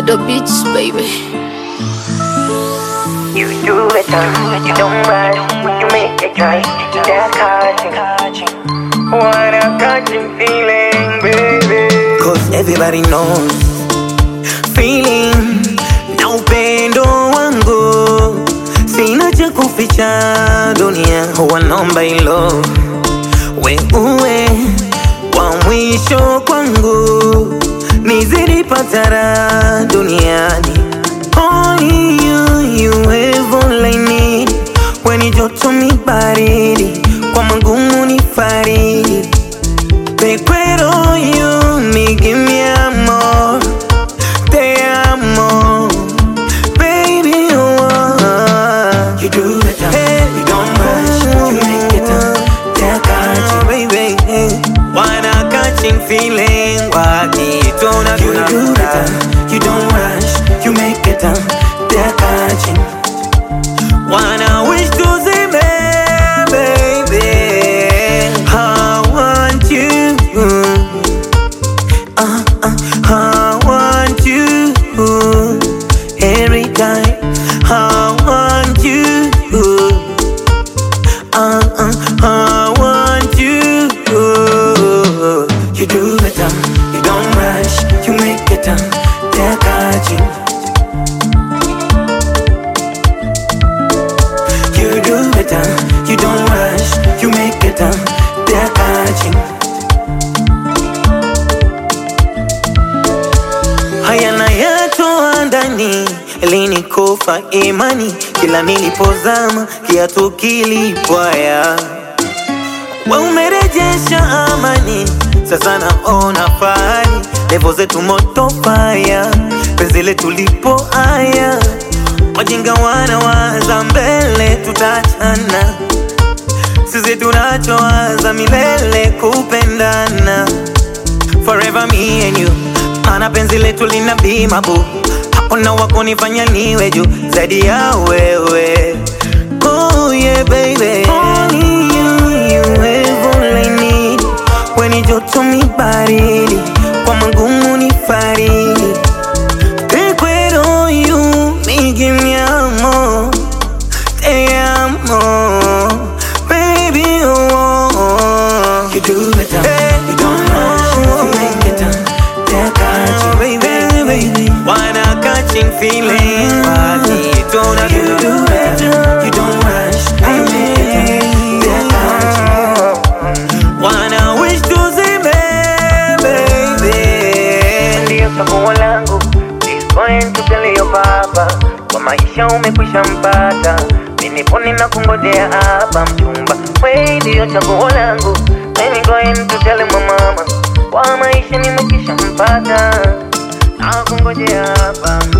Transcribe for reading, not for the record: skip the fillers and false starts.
the beats, baby. You do it, you don't mind, you make it right. That catching, what a catching feeling, baby. Cause everybody knows feeling na upendo wangu, sina cha kuficha, dunia wanaomba ilo we uwe wa mwisho kwangu, nizidi patara duniani. Only you have all I need, when joto mi baridi, kwa magumu ni faridi. Te quiero you, mi give me amor, te amo, baby, oh. You do it, hey, you don't rush, you make it up, te catching, baby, hey. Wanna catching feeling, wakitona You do it, you don't rush, you make it up, te catching. Wanna wish to see me, baby. I want you. I want you every time. I want you. I want you. You do it, you don't rush, you make it up, te catching. You do it, you don't rush, you make it up, they're catching. Haya nayatoa ndani, ilinikufa imani, kila nilipozama kiatu kilipwaya. We umerejesha amani, sasa naona fahari, levo zetu moto fire, penzi letu lipo aya. Wajinga wanawaza mbele tutachana, sisi tunachowaza milele kupendana. Forever me and you, ana penzi letu lina bima bu, hakuna wakunifanya niwe juu zaidi ya wewe. Oh yeah baby, only you have all I need, when joto mi baridi, kwa magumu ni faridi. Te quiero you, mi give me amor, te amo, baby, oh. You do it, you don't rush, you make it up, they're catching. Baby, wanna catching feeling, wakitona You do it, you don't rush, you make it up, they're catching. wanna wish to see me, baby. Ndiyo chaguo langu, is going to tell your papa, kwa maisha umekwisha mpata, mimi poni na kungojea hapa mchumba. We ndiyo chaguo langu, I'm going to tell my mama, kwa maisha nimekwisha mpata, na kungojea hapa.